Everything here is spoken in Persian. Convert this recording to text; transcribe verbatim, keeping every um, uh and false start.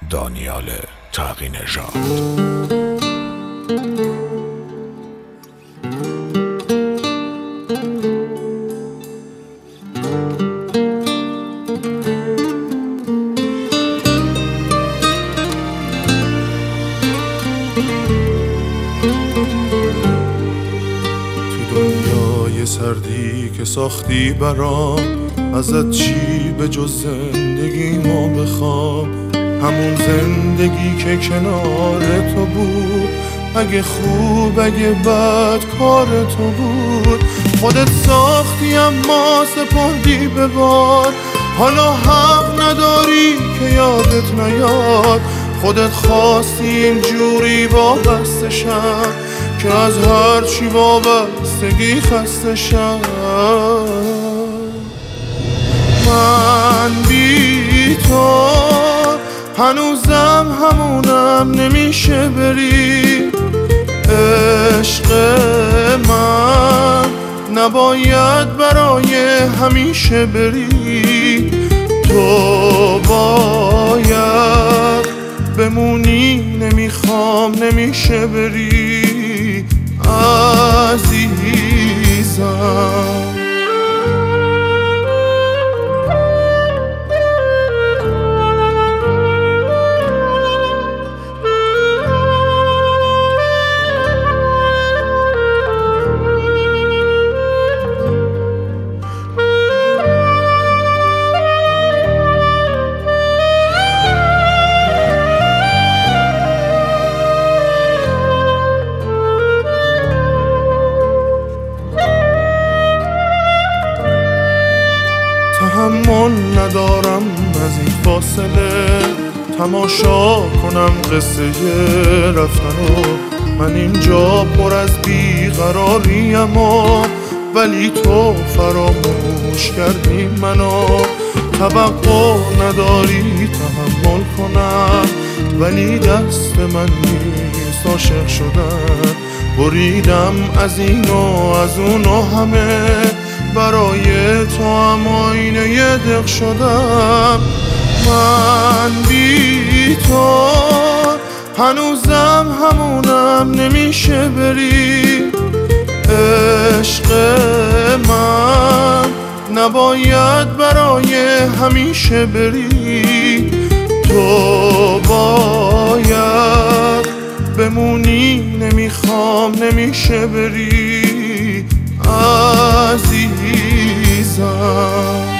دانیال تقی نژاد. دنیای سردی که ساختی برام، ازت چی به جز زندگی ما بخوام؟ همون زندگی که کنار تو بود، اگه خوب اگه بد کار تو بود. خودت ساختی اما سپردی به باد، حالا حق نداری که یادت نیاد. خودت خواستی اینجوری وابسته شم که از هر چی وابستگی خسته شم. من بی تو هنوزم همونم، نمیشه بری. عشق من نباید برای همیشه بری. تو باید بمونی، نمیخوام نمیشه بری عزیزم. تحمل ندارم از این فاصله، تماشا کنم قصه رفتنو. من اینجا پر از بیقراریم ولی تو فراموش کردی منو. توقع نداری تحمل کنم، ولی دست من نیست عاشق شدن. بریدم از این و از اون و همه، برای تو هم آینه ی دق شدم. من بی تو هنوزم همونم، نمیشه بری. عشق من نباید برای همیشه بری. تو باید بمونی، نمیخوام نمیشه بری عزیزم.